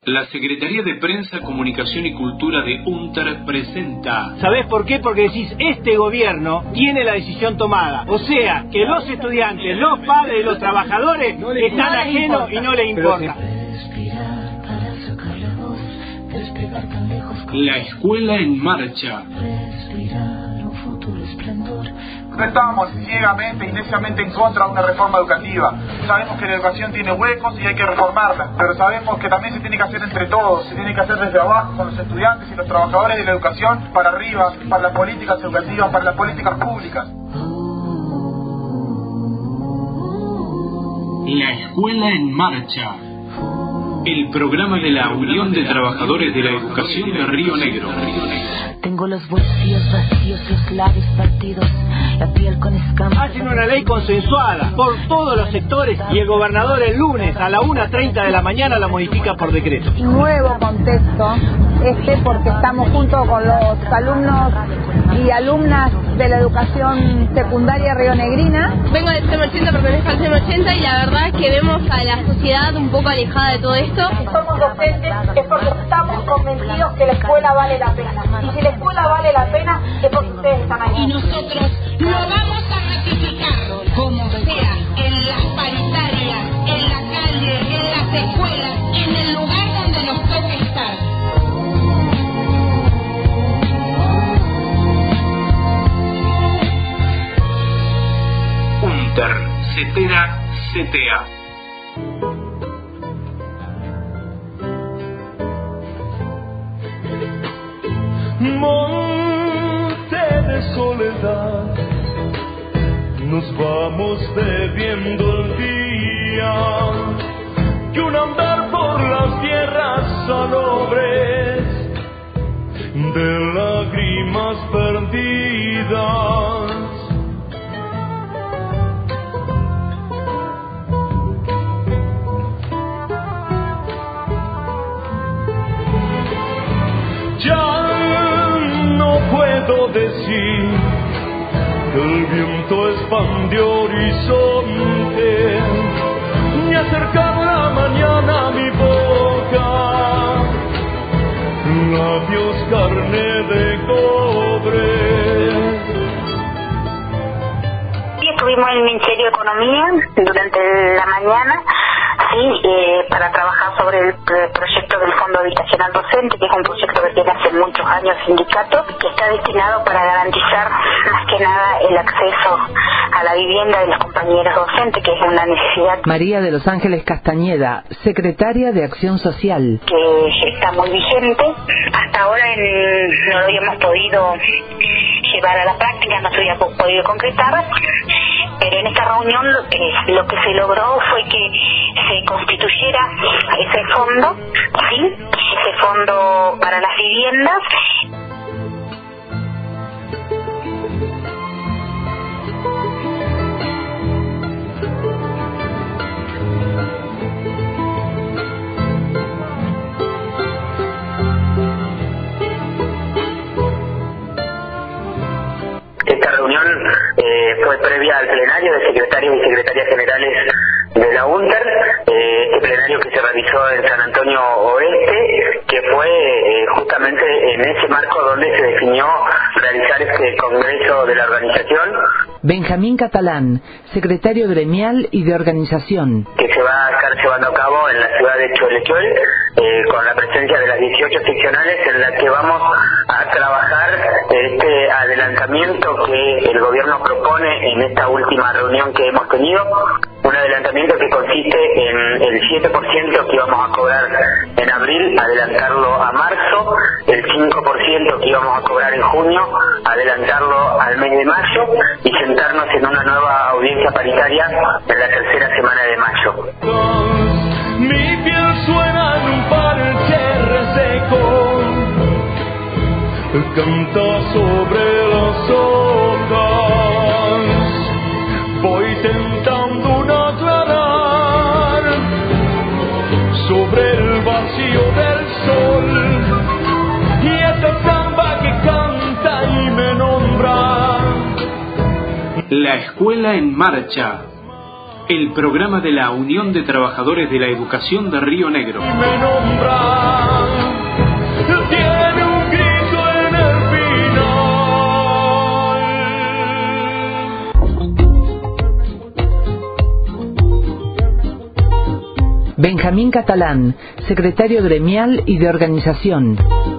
La Secretaría de Prensa, Comunicación y Cultura de UNTER presenta... ¿Sabés por qué? Porque decís, este gobierno tiene la decisión tomada. O sea, que los estudiantes, los padres y los trabajadores están ajenos y no les importa. La Escuela en Marcha. No estamos ciegamente y neciamente en contra de una reforma educativa. Sabemos que la educación tiene huecos y hay que reformarla, pero sabemos que también se tiene que hacer entre todos, se tiene que hacer desde abajo con los estudiantes y los trabajadores de la educación para arriba, para las políticas educativas, para las políticas públicas. La Escuela en Marcha. El programa de la Unión de Trabajadores de la Educación de Río Negro. Tengo los bolsillos vacíos, los labios partidos, la piel con escamas. Hacen una ley consensuada por todos los sectores y el gobernador el lunes a la 1:30 de la mañana la modifica por decreto. Nuevo contexto porque estamos junto con los alumnos y alumnas de la educación secundaria rionegrina. Vengo del CEM 80, pertenezco al CEM 80 y la verdad es que vemos a la sociedad un poco alejada de todo esto. Si somos docentes es porque estamos convencidos que la escuela vale la pena. Y si la escuela vale la pena es porque ustedes están ahí. Y nosotros lo vamos a ratificar, como sea, en las paritarias, en la calle, en las escuelas, en el lugar donde nos toque estar. UNTER, CETERA, CTA. Monte de soledad, nos vamos bebiendo el día, que un andar por las tierras salobres de lágrimas perdidas. Ya no puedo decir que el viento expandió horizonte, ni acercar la mañana a mi boca, labios carne de cobre. Sí, estuvimos en el Ministerio de Economía durante la mañana, para trabajar sobre el proyecto del Fondo Habitacional Docente, que es un proyecto que tiene hace muchos años el sindicato, que está destinado para garantizar más que nada el acceso a la vivienda de los compañeros docentes, que es una necesidad. María de los Ángeles Castañeda, secretaria de Acción Social. Que está muy vigente. Hasta ahora no lo habíamos podido llevar a la práctica, no se había podido concretar, pero en esta reunión lo que se logró fue que se constituyera ese fondo, ese fondo para las viviendas. Esta reunión fue previa al plenario de secretarios y secretarias generales de la UNTER, este plenario que se realizó en San Antonio Oeste, que fue justamente en ese marco donde se definió realizar este congreso de la organización. Benjamín Catalán, secretario gremial y de organización. Que se va a estar llevando a cabo en la ciudad de Cholechuel, con la presencia de las 18 seccionales, en la que vamos a trabajar este adelantamiento que el gobierno propone en esta última reunión que hemos tenido. Un adelantamiento que consiste en el 7% que íbamos a cobrar en abril, adelantarlo a marzo, el 5% que íbamos a cobrar en junio, adelantarlo al mes de mayo y sentarnos en una nueva audiencia paritaria en la tercera semana de mayo. Mi piel suena en un parche reseco, canta sobre las hojas, voy tentando aclarar sobre el vacío del sol, y esta samba que canta y me nombra. La Escuela en Marcha. El programa de la Unión de Trabajadores de la Educación de Río Negro. Me nombra. Benjamín Catalán, secretario gremial y de organización.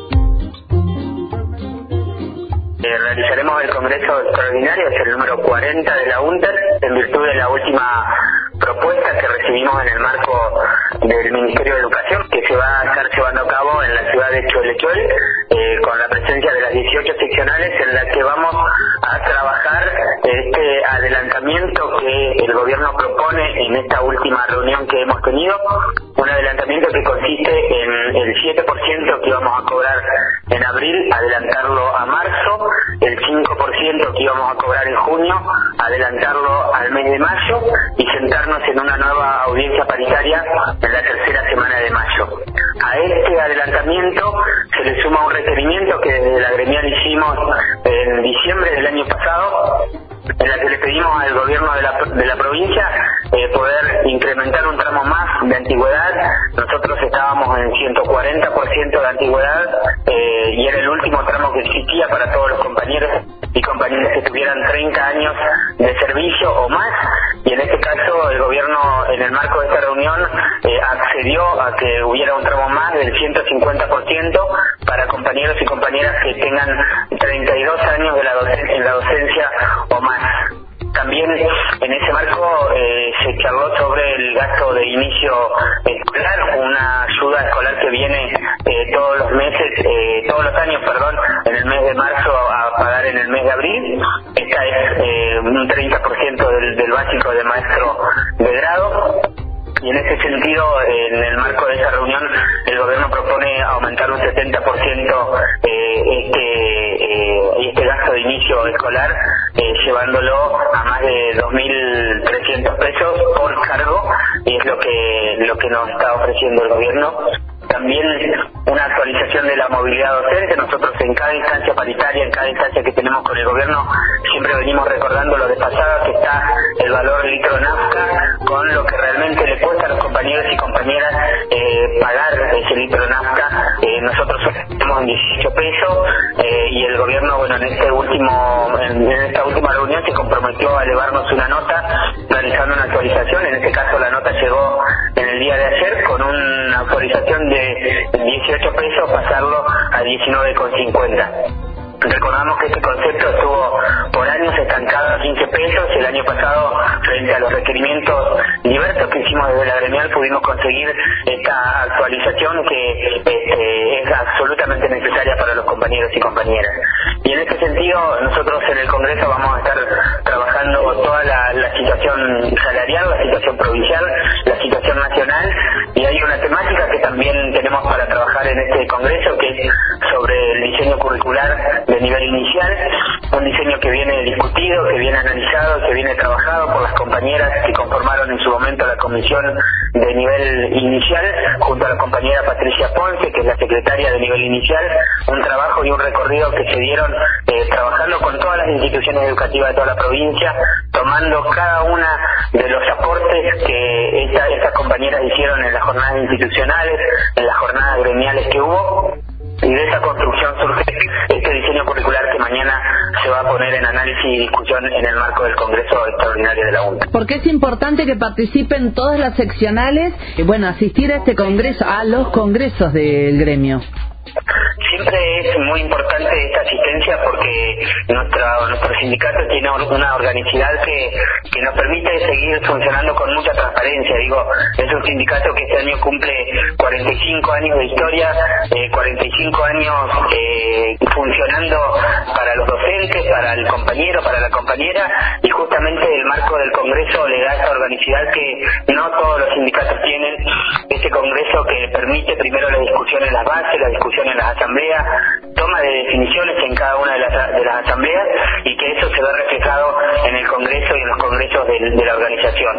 Realizaremos el Congreso Extraordinario, es el número 40 de la UNTER, en virtud de la última propuesta que recibimos en el marco del Ministerio de Educación, que se va a estar llevando a cabo en la ciudad de Cholechuel, con la presencia de las 18 seccionales, en la que vamos a trabajar este adelantamiento que el gobierno propone en esta última reunión que hemos tenido, un adelantamiento que consiste en el 7% que íbamos a cobrar en abril, adelantarlo a marzo, el 5% que íbamos a cobrar en junio, adelantarlo al mes de mayo y sentarnos en una nueva audiencia paritaria en la tercera semana de mayo. A este adelantamiento se le suma un requerimiento que desde la gremial hicimos en diciembre del año pasado, en la que le pedimos al gobierno de la provincia poder incrementar un tramo más de antigüedad. Nosotros estábamos en 140% de antigüedad y era el último tramo que existía para todos los compañeros y compañeras que tuvieran 30 años de servicio o más, y en este caso el gobierno, en el marco de esta reunión, accedió a que hubiera un tramo más del 150% para compañeros y compañeras que tengan 32 años en la docencia o más. También en ese marco se charló sobre el gasto de inicio escolar, una ayuda escolar que viene todos los años, en el mes de marzo a pagar en el mes de abril. Esta es un 30% del básico de maestro de grado. Y en ese sentido, en el marco de esa reunión, el gobierno propone aumentar un 70% este gasto de inicio escolar, llevándolo a más de 2.300 pesos por cargo, y es lo que nos está ofreciendo el gobierno. También una actualización de la movilidad docente. Nosotros en cada instancia paritaria, en cada instancia que tenemos con el gobierno, siempre venimos recordando lo de pasada, que está el valor del litro de nafta con lo que realmente le cuesta a los compañeros y compañeras pagar ese litro de nafta. Nosotros tenemos en 18 pesos y el gobierno, en esta última reunión se comprometió a elevarnos una nota realizando una actualización. En este caso la nota llegó en el día de ayer con una actualización de 18 pesos, pasarlo a 19,50. Recordamos que este concepto estuvo por años estancado a 15 pesos. El año pasado, frente a los requerimientos diversos que hicimos desde la gremial, pudimos conseguir esta actualización que es absolutamente necesaria para los compañeros y compañeras. Y en este sentido, nosotros en el Congreso vamos a estar trabajando toda la situación salarial, la situación provincial, la situación nacional, y hay una temática que también tenemos para trabajar en este Congreso, que es sobre el diseño curricular de nivel inicial, un diseño que viene discutido, que viene analizado, que viene trabajado por las compañeras que conformaron en su momento la comisión de nivel inicial, junto a la compañera Patricia Ponce, que es la secretaria de nivel inicial, un trabajo y un recorrido que se dieron trabajando con todas las instituciones educativas de toda la provincia, tomando cada una de los aportes que estas compañeras hicieron en las jornadas institucionales, en las jornadas gremiales que hubo, y de esa construcción surge este diseño curricular que mañana se va a poner en análisis y discusión en el marco del Congreso Extraordinario de la UNTER. Porque es importante que participen todas las seccionales, asistir a este congreso, a los congresos del gremio. Siempre es muy importante esta asistencia porque nuestro sindicato tiene una organicidad que nos permite seguir funcionando con mucha transparencia. Es un sindicato que este año cumple 45 años de historia, 45 años funcionando para los docentes, para el compañero, para la compañera, y justamente el marco del Congreso le da esa organicidad que no todos los sindicatos tienen. Este Congreso que permite primero la discusión en las bases, la discusión en las asambleas, toma de definiciones en cada una de las asambleas, y que eso se ve reflejado en el Congreso y en los congresos de la organización.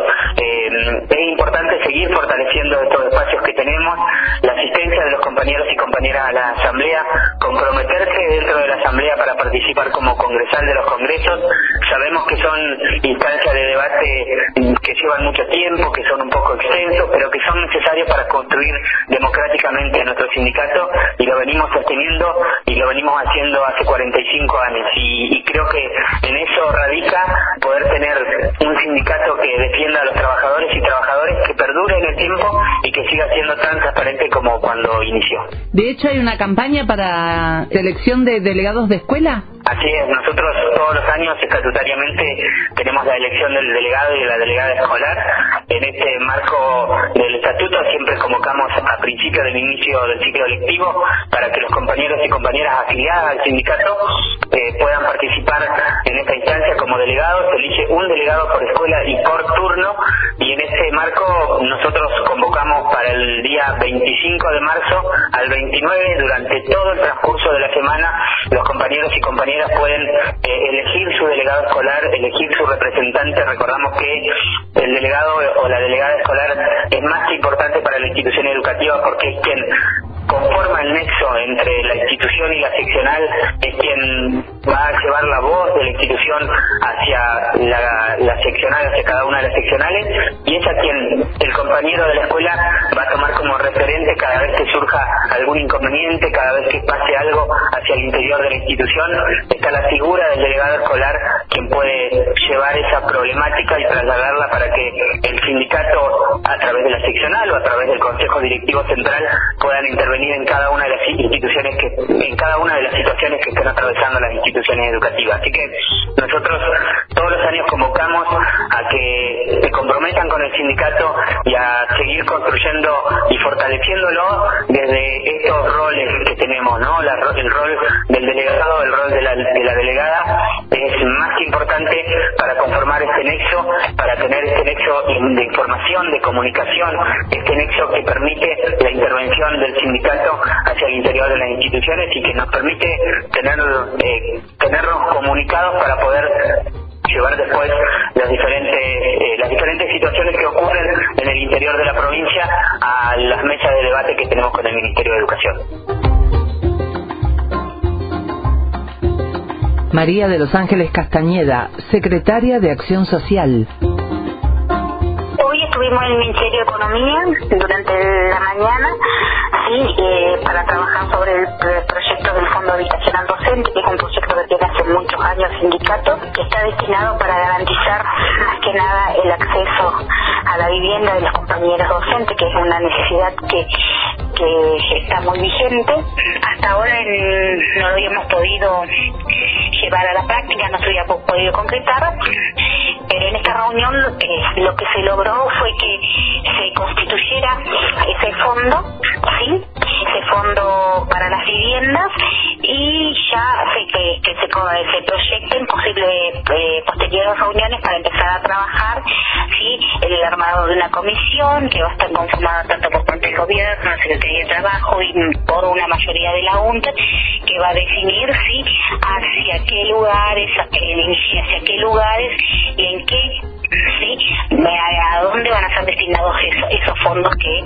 Es importante seguir fortaleciendo estos espacios que tenemos, la asistencia de los compañeros y compañeras a la asamblea, comprometerse dentro de la asamblea para participar como congresal de los congresos. Sabemos que son instancias de debate que llevan mucho tiempo, que son un poco extensos, pero que son necesarios para construir democráticamente nuestro sindicato, y lo venimos sosteniendo y lo venimos haciendo hace 45 años, y creo que en eso radica poder tener un sindicato que defienda a los trabajadores y trabajadoras, que perdure en el tiempo y que siga siendo tan transparente como cuando inició. De hecho, ¿hay una campaña para selección de delegados de escuela? Así es, nosotros todos los años estatutariamente tenemos la elección del delegado y de la delegada escolar. En este marco del estatuto siempre convocamos a principio del inicio del ciclo lectivo para que los compañeros y compañeras afiliadas al sindicato puedan participar en esta instancia como delegados. Se elige un delegado por escuela y por turno, y en este marco nosotros convocamos para el día 25 de marzo al 29, durante todo el transcurso de la semana, los compañeros y compañeras pueden elegir su delegado escolar, elegir su representante. Recordamos que el delegado o la delegada escolar es más importante para la institución educativa porque es quien conforma el nexo entre la institución y la seccional, es quien va a llevar la voz de la institución hacia la seccional, hacia cada una de las seccionales, y es a quien el compañero de la escuela va a tomar como referente cada vez que surja algún inconveniente, cada vez que pase algo hacia el interior de la institución. Está la figura del delegado escolar quien puede llevar esa problemática y trasladarla para que el sindicato, a través de la seccional o a través del Consejo Directivo Central, puedan intervenir en cada una de las instituciones en cada una de las situaciones que estén atravesando las instituciones educativas. Así que nosotros todos los años convocamos a que se comprometan con el sindicato y a seguir construyendo y fortaleciéndolo desde estos roles que tenemos, ¿no? El rol del delegado, el rol de la delegada es más importante para conformar este nexo, para tener este nexo de información, de comunicación, este nexo que permite la intervención del sindicato hacia el interior de las instituciones y que nos permite tenernos comunicados para poder llevar después las diferentes situaciones que ocurren en el interior de la provincia a las mesas de debate que tenemos con el Ministerio de Educación. María de los Ángeles Castañeda, secretaria de Acción Social. Hoy estuvimos en el Ministerio de Economía durante la mañana, para trabajar sobre el proyecto del Fondo Habitacional Docente, que es un proyecto que tiene hace muchos años el sindicato, que está destinado para garantizar más que nada el acceso a la vivienda de los compañeros docentes, que es una necesidad que está muy vigente. Hasta ahora no lo habíamos podido llevar a la práctica, no se había podido concretar, pero en esta reunión lo que se logró fue que se constituyera ese fondo, ese fondo para las viviendas, y ya se proyecten posibles posteriores reuniones para empezar a trabajar el armado de una comisión que va a estar conformada tanto por parte del gobierno, la Secretaría de Trabajo y por una mayoría de la UNTAD, que va a definir hacia qué lugares y en qué, a dónde van a ser destinados esos fondos que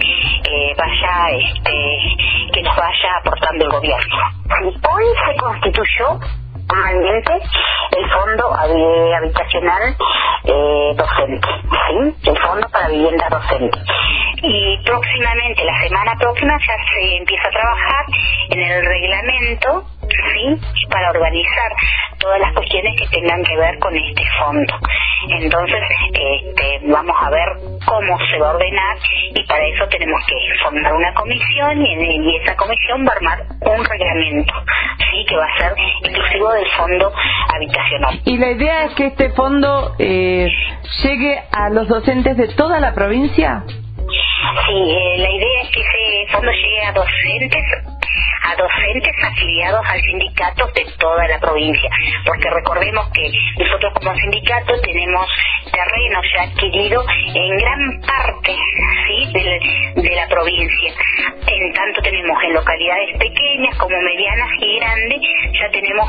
nos vaya aportando el gobierno. Hoy se constituyó formalmente el Fondo Habitacional Docente, el Fondo para Viviendas Docentes. Y próximamente, la semana próxima, ya se empieza a trabajar en el reglamento, para organizar todas las cuestiones que tengan que ver con este fondo. Entonces, vamos a ver cómo se va a ordenar, y para eso tenemos que formar una comisión, y esa comisión va a armar un reglamento, que va a ser exclusivo del fondo habitacional. Y la idea es que este fondo llegue a los docentes de toda la provincia. Sí, la idea es que ese fondo llegue a docentes afiliados al sindicato de toda la provincia, porque recordemos que nosotros como sindicato tenemos terreno ya adquirido en gran parte de la provincia. En tanto tenemos en localidades pequeñas como medianas y grandes, ya tenemos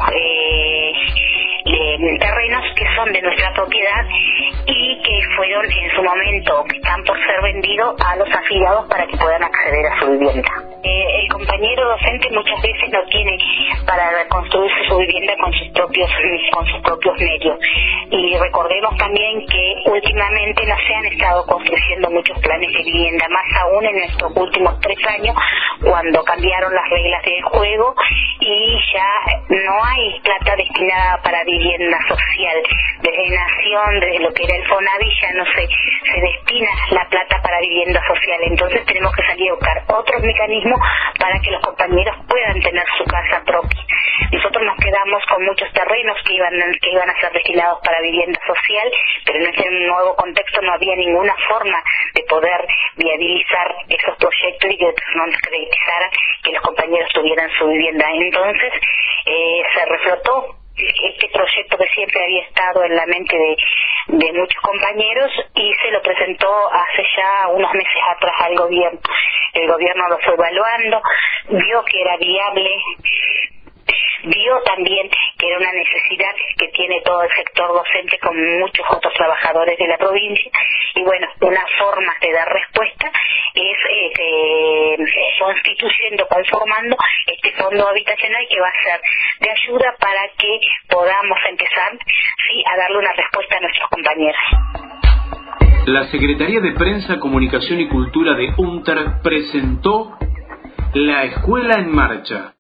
terrenos que son de nuestra propiedad y que fueron en su momento, que están por ser vendidos a los afiliados para que puedan acceder a su vivienda. El compañero docente muchas veces no tiene para construirse su vivienda con sus propios medios. Y recordemos también que últimamente no se han estado construyendo muchos planes de vivienda, más aún en estos últimos 3 años, cuando cambiaron las reglas del juego y ya no hay plata destinada para vivienda social. Desde Nación, desde lo que era el Fonavi, ya no se destina la plata para vivienda social. Entonces tenemos que salir a buscar otros mecanismos para que los compañeros puedan tener su casa propia. Nosotros nos quedamos con muchos terrenos que iban a ser destinados para vivienda social, pero en este nuevo contexto no había ninguna forma de poder viabilizar esos proyectos y que no nos creditizaran que los compañeros tuvieran su vivienda. Entonces se reflotó este proyecto que siempre había estado en la mente de muchos compañeros y se lo presentó hace ya unos meses atrás al gobierno. El gobierno lo fue evaluando, vio que era viable, vio también que era una necesidad que tiene todo el sector docente con muchos otros trabajadores de la provincia, y bueno, una forma de dar respuesta es conformando este fondo habitacional que va a ser de ayuda para que podamos empezar a darle una respuesta a nuestros compañeros. La Secretaría de Prensa, Comunicación y Cultura de UNTER presentó La Escuela en Marcha.